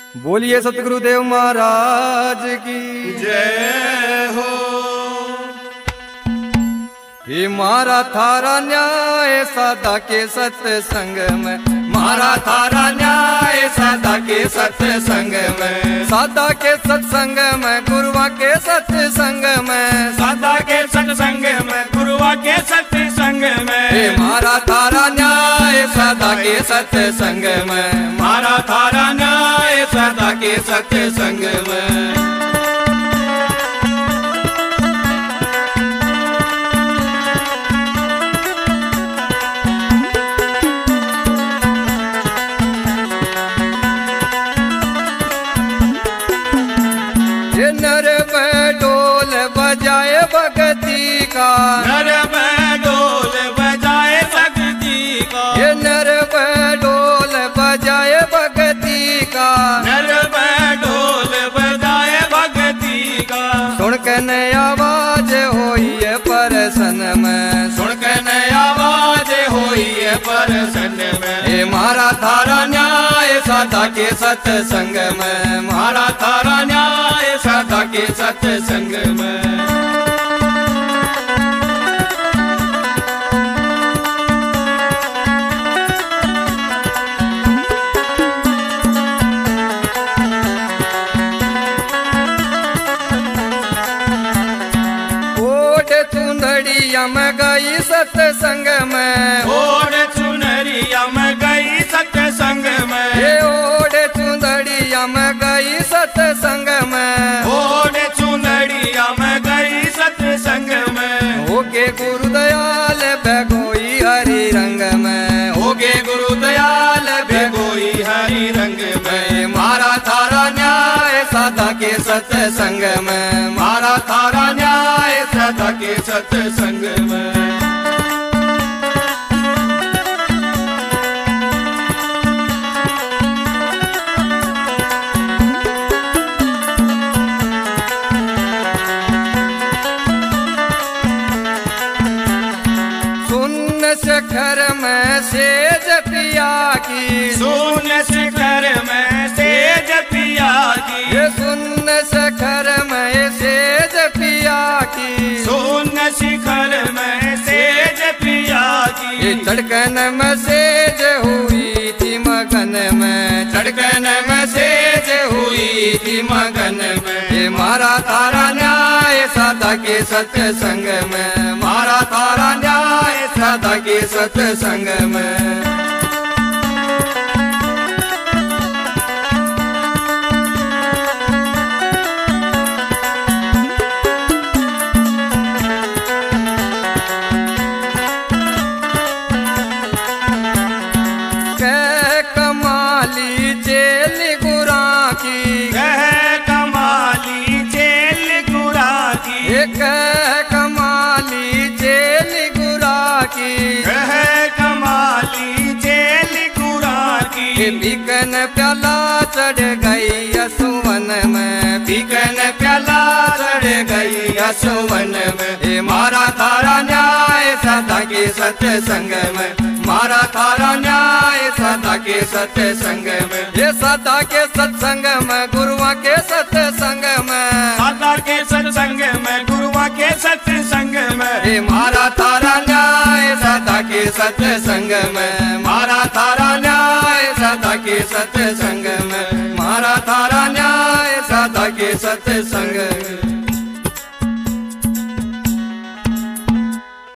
बोलिए सतगुरुदेव महाराज की जय हो। ये मारा थारा न्याय सादा के सत्संग में, मारा थारा न्याय सादा के सत्संग में, सादा के सत्संग में, गुरुआ के सत्संग में, सादा के सत्संग में, गुरुआ के सत्संग में। ये मारा थारा न्याय सादा के सत्संग में, मारा थारा न्याय सादा के सत्संग में। ये नर में ढोल बजाए भगती का, नर में ढोल बजाए भक्ति का, ये नर में ढोल बजाए भगती का, नर में ढोल बजाए भक्ति का। सुन के नई आवाज होई है परसन में, सुन के नई आवाज होई है परसन में। ये मारा थारा न्याय सादा के सत्संग में, मारा थारा न्याय सादा के सत्संग में। ओढ़ चुंदड़िया में गई सत्संग में, ओढ़ चुनरिया में गई सत्संग में, ये ओढ़ चुंदड़िया में गई सत्संग में, ओढ़ चुनरिया में गई सत्संग में। होके गुरु दयाल भगोई हरि रंग में, होगे गुरु दयाल भेगोई हरि रंग में। मारा थारा न्याय सादा के सत्संग में, मारा थारा न्याय सादा के सत्संग में। सुन शिखर में सेज पिया की, सुन शिखर में सेज पिया की, ये सुन शिखर में सेज पिया की, सुन शिखर में सेज पिया ये की। धड़कन में सेज हुई थी मगन में, धड़कन में सेज हुई थी मगन में। ये मारा थारा न्याय सादा के सत्संग में, मारा थारा न्याय सादा के सत्संग में। कह कमाली जेल गुरा की, कह कमाली जेल गुरा की, ये कह कमाली जेल गुरा की, कह कमाली जेल गुरा ये की। बिकन प्याला चढ़ गई यशुवन में, बिकन प्याला चढ़ गई यशुवन में। ये मारा थारा न्याय सादा के सत्संग में, मारा थारा न्याय सादा के सत्संग में। ये सादा के सत्संग में, गुरुआ के सत्संग में, सादा के सत्संग में, गुरुआ के सत्संग में। ये मारा थारा न्याय सादा के सत्संग में, मारा थारा न्याय सादा के सत्संग में, मारा थारा न्याय सादा के सत्संग में।